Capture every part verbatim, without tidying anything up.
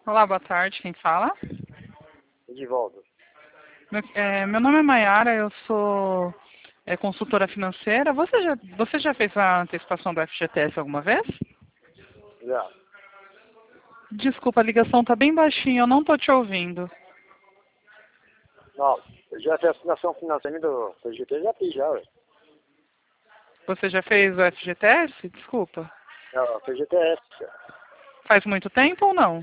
Olá, boa tarde. Quem fala? Edivaldo. Meu, é, meu nome é Maiara, eu sou é, consultora financeira. Você já, você já fez a antecipação do F G T S alguma vez? Já. Desculpa, a ligação está bem baixinha, eu não estou te ouvindo. Não, eu já fiz a assinação financeira do P G T, já fiz já, ué. Você já fez o F G T S? Desculpa. Não, P G T S. Faz muito tempo ou não?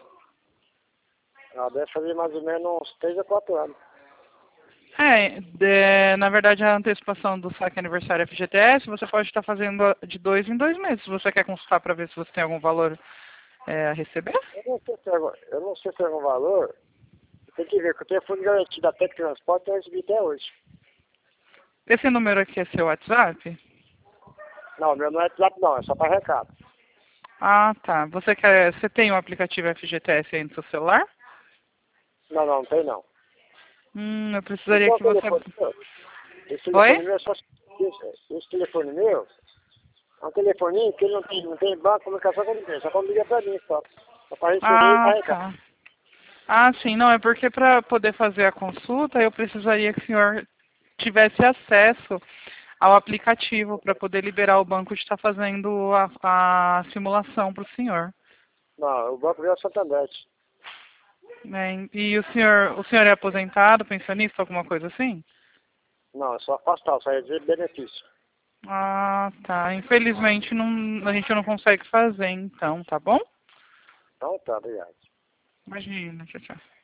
Não, deve fazer mais ou menos uns três a quatro anos. É, de- na verdade a antecipação do saque aniversário F G T S você pode estar fazendo de dois em dois meses. Você quer consultar para ver se você tem algum valor é, a receber? Eu não sei se tem algum, eu não sei se tem algum valor. Tem que ver, que o telefone garantido da Tec Transporte eu recebi até hoje. Esse número aqui é seu WhatsApp? Não, meu não é WhatsApp não, é só para recado. Ah, tá. Você quer, você tem o aplicativo F G T S aí no seu celular? Não, não, não tem não. Hum, eu Esse precisaria é o que você... telefone meu. Esse telefone Oi? meu é só... Esse, esse telefone meu é um telefoninho que ele não tem, não tem banco, comunicação com ninguém. Só quando liga pra mim, só. Só para receber e Ah, carregar. tá. Ah, sim, não, é porque para poder fazer a consulta eu precisaria que o senhor tivesse acesso ao aplicativo para poder liberar o banco de estar fazendo a, a simulação para o senhor. Não, o banco meu é Santander. Né? E o senhor, o senhor é aposentado, pensionista, alguma coisa assim? Não, é só afastar, só ia dizer benefício. Ah, tá. Infelizmente não, a gente não consegue fazer então, tá bom? Então tá, obrigado. Imagina, tchau, tchau.